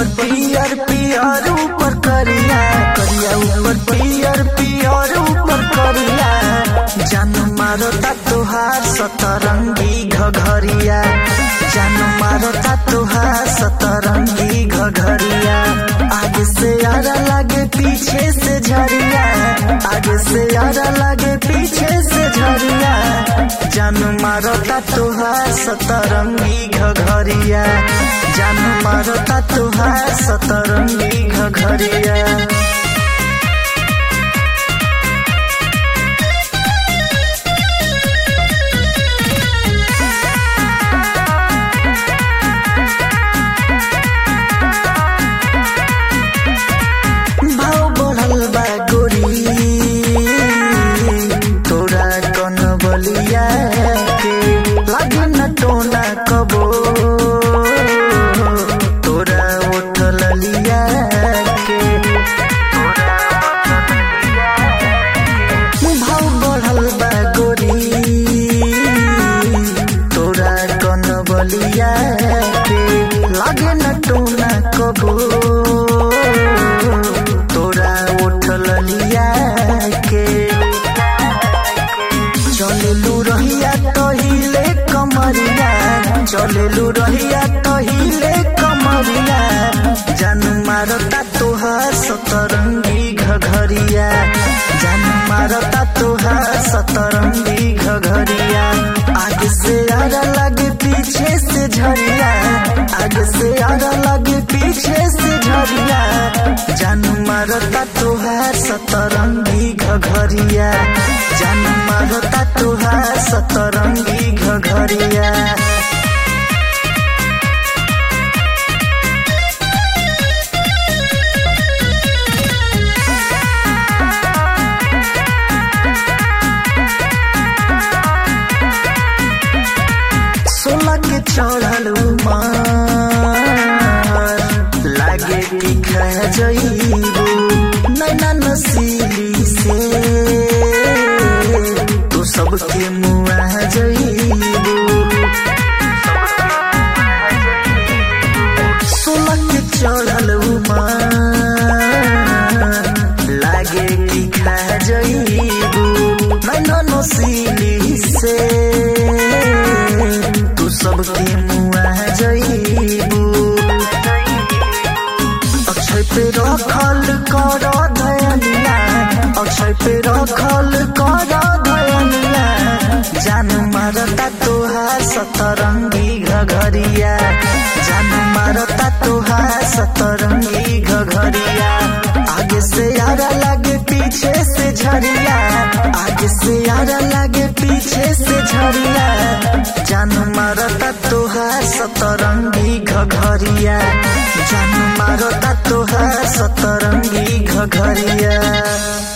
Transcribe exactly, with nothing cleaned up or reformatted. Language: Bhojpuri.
ऊपर पियर पियर ऊपर करिया, करिया ऊपर पियर पियर ऊपर करिया। जान मारता तोहार सतरंगी घघरिया, जान मारता तोहार सतरंगी घघरिया। आगे से आरा लागे पीछे से झरिया, आगे से आरा लागे पीछे से झरिया। जान मारता तोहार सतरंगी घघरिया, जान मारता तोहार सतरंगी घघरिया। टोना कबो तोरा उठल लिया के, भाव बढ़ल बा गोरी तोरा कन बलिया के। लागे न टोना कबो तोरा उठल लिया के। चलेलू रहिया कहिले कमरिया, चलेलू रहिया कहिले कमरिया। जान मारता तोहार सतरंगी घघरिया, जान मारता तोहार सतरंगी घघरिया। आगे से आरा लगे पीछे से झरिया, आगे से आरा लगे पीछे से झरिया। जान मारता तोहार सतरंगी घघरिया, जान मारता तोहार सतरंगी घघरिया। सोलह के चढ़ल उमर लागे कि खा जइबू नैना नसीली से तो सबके मुआ जइबू। सोलह के चढ़ल उमर लागे कि खा जइबू नैना नसीली से तू सबके मुआ जइबू। अक्षय पे रखल कर धयनिया, अक्षय पे रखल कर धयनिया। जान मारता तोहार सतरंगी घघरिया, जान मारता तोहार सतरंगी घघरिया। आगे से आरा लागे पीछे से झरिया, आगे से आरा लागे पीछे से झरिया। जान मारता तोहार सतरंगी घघरिया, जान मारता तोहार सतरंगी घघरिया।